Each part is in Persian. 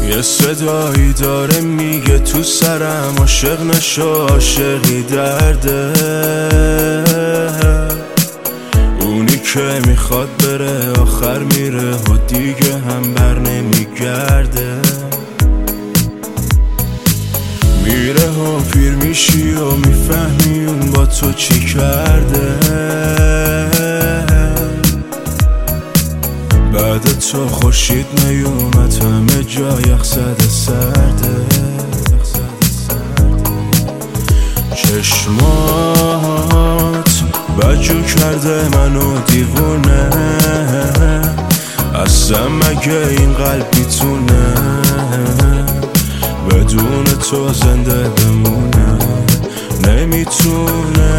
یه صدایی داره میگه تو سرم عاشق نشو، عاشقی درده. اونی که میخواد بره آخر میره و دیگه هم بر نمیگرده. میره و پیر میشی و میفهمی اون با تو چی کرده. بعد تو خورشید نیومد، همه جا یخ زده سرده. چشمات بدجور کرده منو دیوونه، اصلا مگه این قلب میتونه بدون تو زنده بمونه؟ نمیتونه.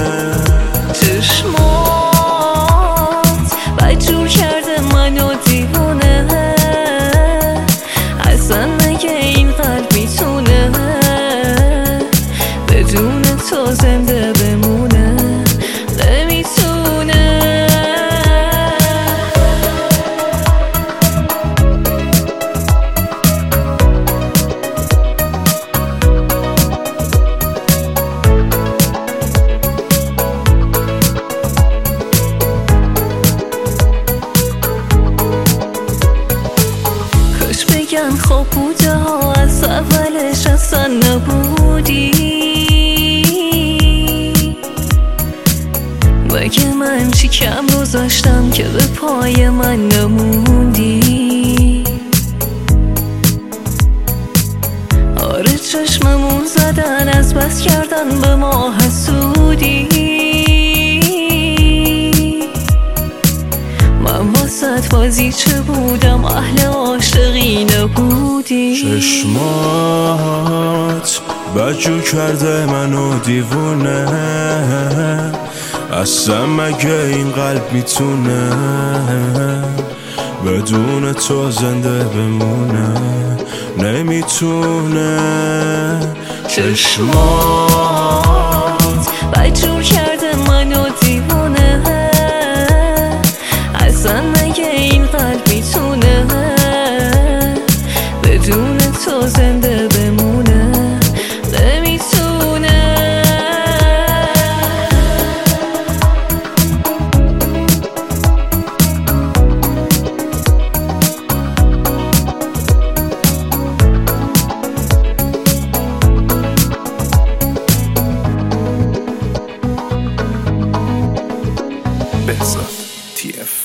چشمات بدجور کرده منو دیوونه، اصلا مگه این قلب میتونه بدون تو زنده بمونه؟ نمیتونه. بگن خوب بوده ها، از اولش اصلا نبودی. مگه من چی کم گذاشتم که به پای من نموندی؟ آره چشممون زدن، از بس کردن به ما حسودی. من واسط بازی چه بودم، اهل عاشقی نبودی. چشمات بدجور کرده منو دیوونه، اصلا مگه این قلب میتونه بدون تو زنده بمونه؟ نمیتونه. چشمات بدجور کرده منو دیوونه، اصلا مگه این قلب میتونه بدون تو زنده بمونه؟ نمیتونه. بهزاد TF